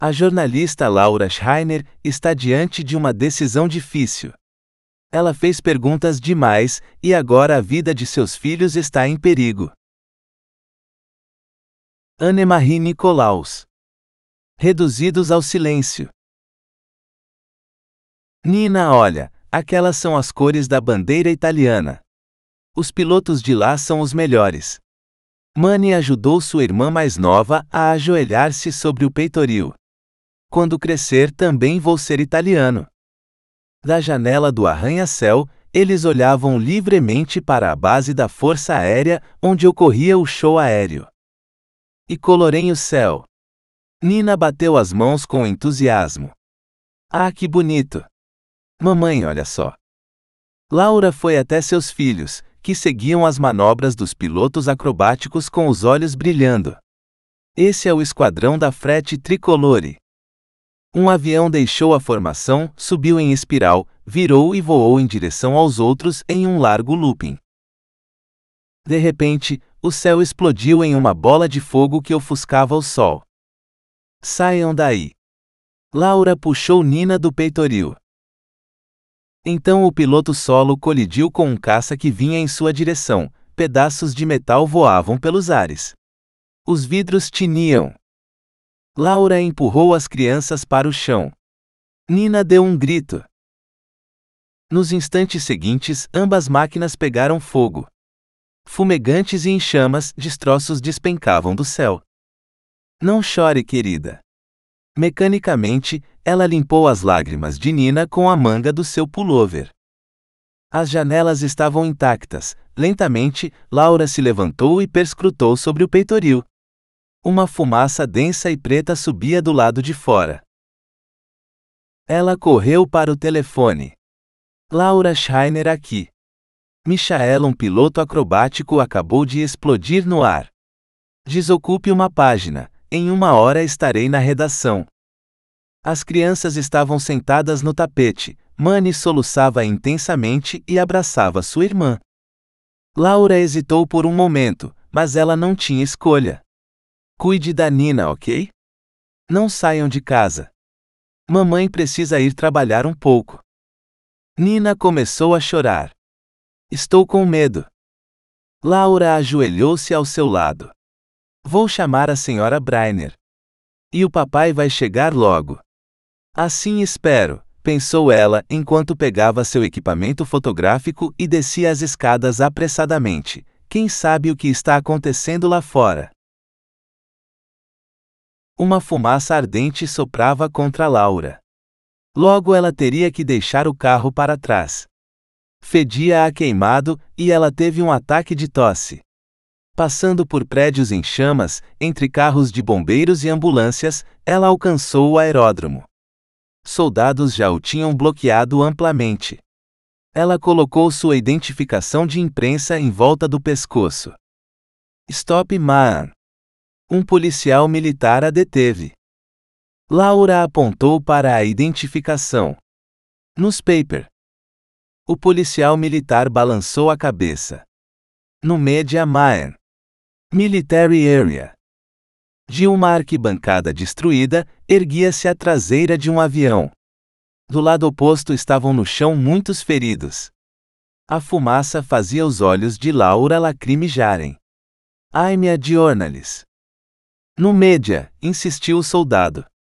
A jornalista Laura Schreiner está diante de uma decisão difícil. Ela fez perguntas demais e agora a vida de seus filhos está em perigo. Annemarie Nicolaus. Reduzidos ao silêncio. Nina, olha, aquelas são as cores da bandeira italiana. Os pilotos de lá são os melhores. Mani ajudou sua irmã mais nova a ajoelhar-se sobre o peitoril. Quando crescer também vou ser italiano. Da janela do arranha-céu, eles olhavam livremente para a base da Força Aérea, onde ocorria o show aéreo. E colorem o céu. Nina bateu as mãos com entusiasmo. Ah, que bonito! Mamãe, olha só. Laura foi até seus filhos, que seguiam as manobras dos pilotos acrobáticos com os olhos brilhando. Esse é o esquadrão da frete tricolore. Um avião deixou a formação, subiu em espiral, virou e voou em direção aos outros em um largo looping. De repente, o céu explodiu em uma bola de fogo que ofuscava o sol. Saiam daí! Laura puxou Nina do peitoril. Então o piloto solo colidiu com um caça que vinha em sua direção, pedaços de metal voavam pelos ares. Os vidros tiniam. Laura empurrou as crianças para o chão. Nina deu um grito. Nos instantes seguintes, ambas máquinas pegaram fogo. Fumegantes e em chamas, destroços despencavam do céu. Não chore, querida. Mecanicamente, ela limpou as lágrimas de Nina com a manga do seu pullover. As janelas estavam intactas. Lentamente, Laura se levantou e perscrutou sobre o peitoril. Uma fumaça densa e preta subia do lado de fora. Ela correu para o telefone. Laura Schreiner aqui. Michael, um piloto acrobático, acabou de explodir no ar. Desocupe uma página. Em 1 hora estarei na redação. As crianças estavam sentadas no tapete. Mani soluçava intensamente e abraçava sua irmã. Laura hesitou por um momento, mas ela não tinha escolha. Cuide da Nina, ok? Não saiam de casa. Mamãe precisa ir trabalhar um pouco. Nina começou a chorar. Estou com medo. Laura ajoelhou-se ao seu lado. Vou chamar a senhora Brainer. E o papai vai chegar logo. Assim espero, pensou ela enquanto pegava seu equipamento fotográfico e descia as escadas apressadamente. Quem sabe o que está acontecendo lá fora? Uma fumaça ardente soprava contra Laura. Logo ela teria que deixar o carro para trás. Fedia a queimado, e ela teve um ataque de tosse. Passando por prédios em chamas, entre carros de bombeiros e ambulâncias, ela alcançou o aeródromo. Soldados já o tinham bloqueado amplamente. Ela colocou sua identificação de imprensa em volta do pescoço. Stop, man! Um policial militar a deteve. Laura apontou para a identificação. Newspaper. O policial militar balançou a cabeça. No Media Man. Military Area. De uma arquibancada destruída, erguia-se a traseira de um avião. Do lado oposto estavam no chão muitos feridos. A fumaça fazia os olhos de Laura lacrimejarem. I'm a journalist. No Media, insistiu o soldado.